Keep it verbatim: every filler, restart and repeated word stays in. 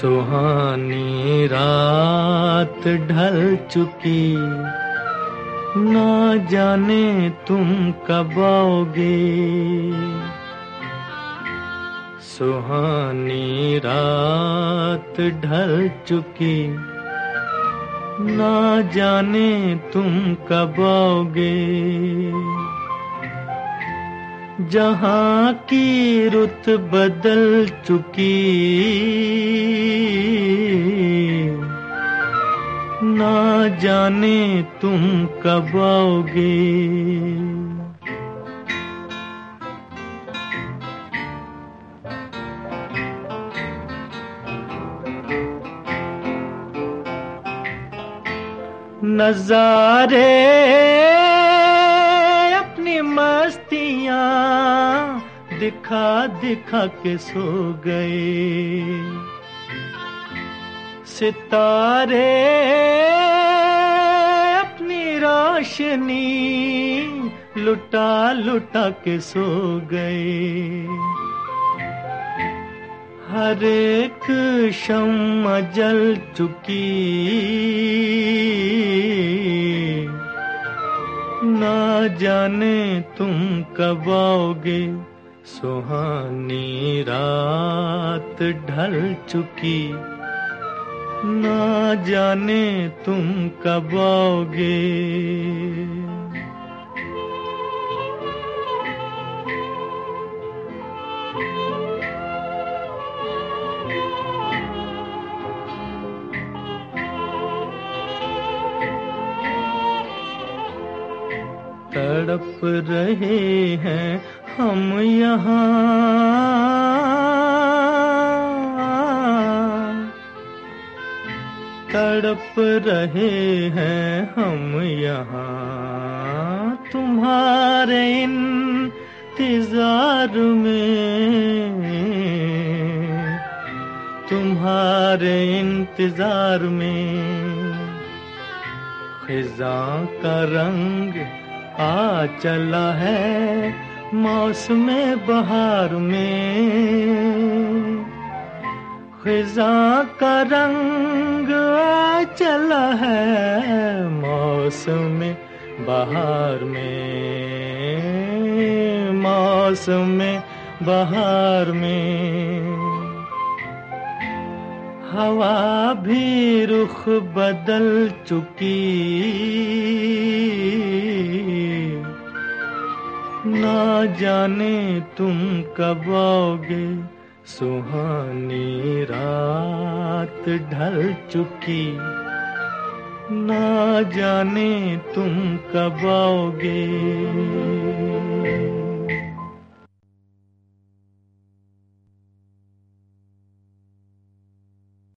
सुहानी रात ढल चुकी, ना जाने तुम कब आओगे। सुहानी रात ढल चुकी, ना जाने तुम कब आओगे। जहाँ की रुत बदल चुकी, ना जाने तुम कब आओगे। नजारे अपनी मस्तियाँ दिखा दिखा के सो गए। सितारे अपनी रोशनी लुटा लुटा के सो गए। हर एक शम्मा जल चुकी, ना जाने तुम कब आओगे। सुहानी रात ढल चुकी, ना जाने तुम कब आओगे। तड़प रहे हैं हम यहाँ, तड़प रहे हैं हम यहाँ, तुम्हारे इंतजार में, तुम्हारे इंतजार में। खिज़ां का रंग आ चला है मौसमे बहार में। खिज़ां का रंग आ चला है मौसमे बहार में, मौसमे बहार में। हवा भी रुख बदल चुकी, ना जाने तुम कब आओगे। सुहानी रात ढल चुकी, ना जाने तुम कब आओगे।